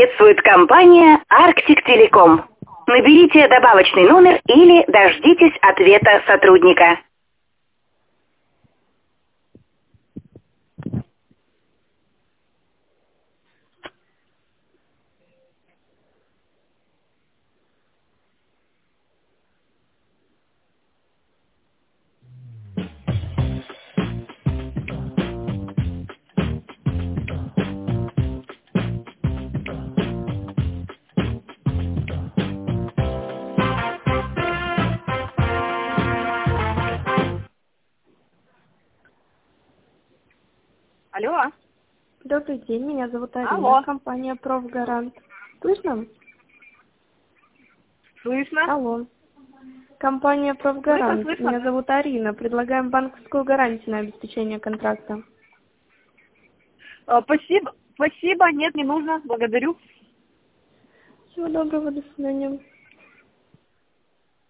Приветствует компания Арктик Телеком. Наберите добавочный номер или дождитесь ответа сотрудника. Алло. Добрый день, меня зовут Арина, Алло. компания «Профгарант». Слышно? Слышно? Алло. Компания «Профгарант». Слышно. Меня зовут Арина. Предлагаем банковскую гарантию на обеспечение контракта. Спасибо, нет, не нужно, благодарю. Всего доброго, до свидания.